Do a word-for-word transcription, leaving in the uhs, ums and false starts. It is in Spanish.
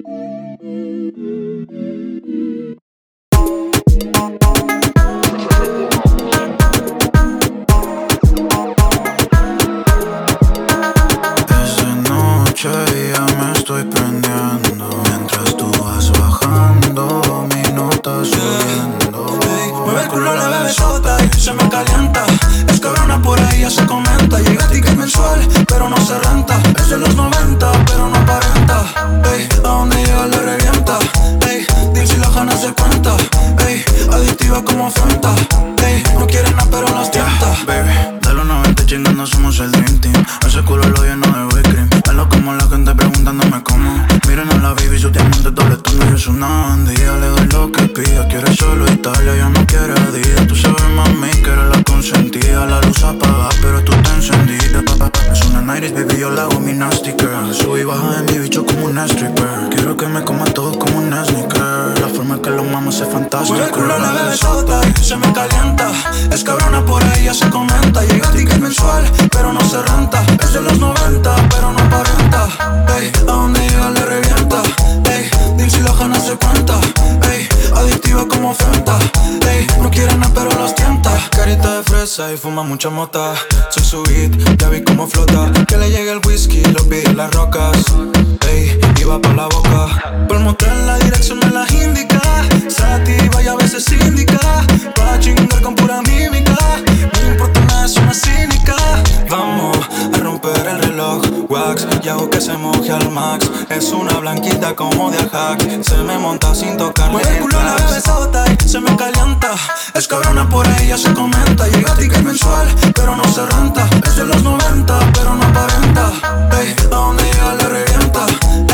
Ya me estoy prendiendo mientras tú vas bajando, mi nota subiendo. Hey, mueve el culo la bebesota y se me calienta. Es cabrona por ahí, ya se comenta. Llega ticket mensual, pero no se renta. Es de los noventa, pero no aparenta. Ey, a donde llega le revienta. Ey, dile si la ganas de cuenta. Ey, adictiva como Fanta. Ey, no quiere nada pero nos tienta. Baby, de los noventa chingando somos el Dream Team. Ese culo lo lleno de whipped cream. Velo como la gente preguntándome cómo. Miren a la baby, su diamante doble tono. Yo soy una bandilla, le doy lo que pida. Quiere solo Italia, ya no quiere Adidas. Tú sabes, mami, que eres la consentida. La luz apaga, pero tú te encendida. Es una nineties, baby, yo la hago mi nasty girl. Sube y baja de mi bicho como una stripper. Quiero que me coma todo como una sneaker. La forma que lo mamos es fantástica. Mueve el culo la bebesota y se me calienta. Es cabrona por ahí, ya se comenta. Llega ticket mensual, pero no se renta. Es de los noventa, pero no aparenta. Ey, a donde llega le revienta. Ey, dile si la ganas se cuenta. Ey, adictiva como Fanta. Ey, no quiere nada pero los tienta. Carita de fresa y fuma mucha mota. Soy su hit, ya vi cómo flota. Que le llegue el whisky, lo pide las rocas. Ey, y va pa' la boca. Por motel la dirección me la indica. Sativa y a veces indica. Pa' chingar con pura mímica. No importa nada, es una cínica. Vamos a romper el reloj. Wax, y hago que se moje al max. Es una blanquita como de Ajax. Se me monta sin tocarle. Mueve el culo la bebesota y se me calienta. Es cabrona por ahí, ya se comenta. Llega ticket mensual, pero no se renta. Es de los noventa, pero no aparenta. Ey, a donde llega le revienta.